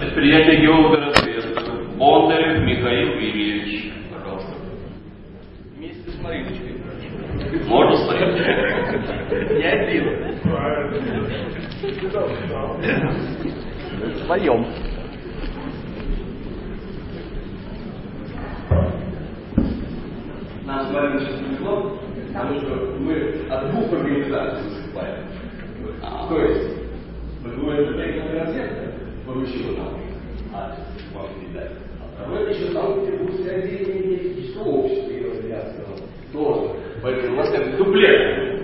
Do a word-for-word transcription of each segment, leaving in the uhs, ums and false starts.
предприятие геолога-разведка. Бондарев Михаил Юрьевич. Пожалуйста. Вместе с Мариночкой. Можно с Мариночкой? Я один. Вдвоем. Нам с вами сейчас повезло, потому что мы от двух организаций выступаем. То есть, другое предприятие разведка поручило нам адрес вам передать. А второе еще Санкт-Петербургское отделение энергетического общества и развлекательного тоже. Поэтому у нас как дуплет.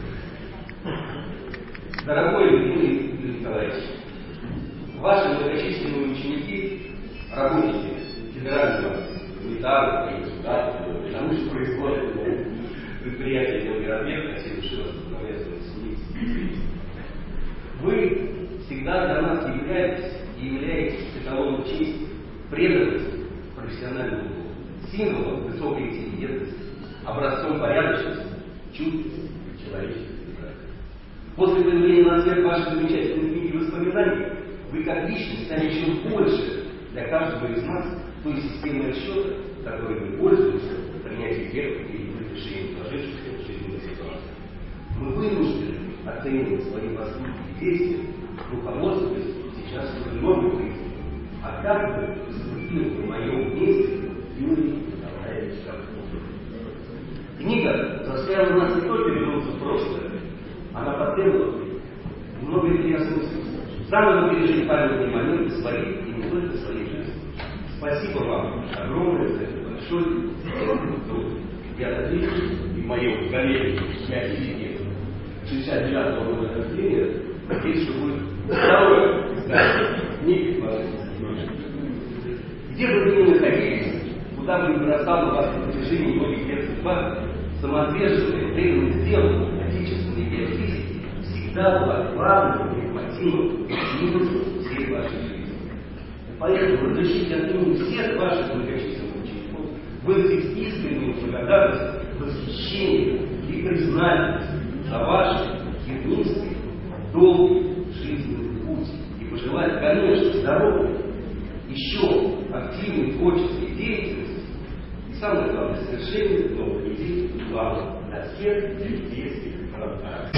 Дорогой Дмитрий Николаевич, ваши многочисленные ученики, работники федерального гуманитарного и государственного и научно-производственного предприятия «Геологоразведка», все души возобновляются в Вы всегда для нас являетесь и являетесь эталоном чести, преданности, профессионального символом высокой интеллигентности, образцом порядочности, чуткости, человеческой прекрасности. После появления на свет вашей замечательной книги воспоминаний, вы как личность стали еще больше для каждого из нас той системы расчета, которой мы пользуемся в принятии первых или разрешении сложившихся жизненных ситуаций. Мы вынуждены оценивать свои поступки и действия, руководствуясь сейчас новым принципом. А как бы поступил в моем месте Юрий Николаевич Кавков? Книга заставила нас не только вернуться в прошлое, она потребовала много интересных смыслов. Самое мы пережили памятные моменты своей и не только своей жизни. Спасибо вам огромное за это большой труд. Я надеюсь, и моем коллеге, я сидел шестьдесят девятого года рождения, надеюсь, что будет второе издание книги вашей. Где бы вы ни находились, куда бы ни бросала вас на протяжении многих лет судьба, самоотверженная, преданность делу, отечественной биофизики всегда была главным мотивом смыслом всей вашей жизни. Поэтому разрешите от имени всех ваших многочисленных учеников выразить искреннюю благодарность, восхищение и признательность за ваш тернистый, долгий жизненный путь и пожелать, конечно, здоровья, еще активной творческой деятельности и, самое главное, совершения новых идей и планов для всех детских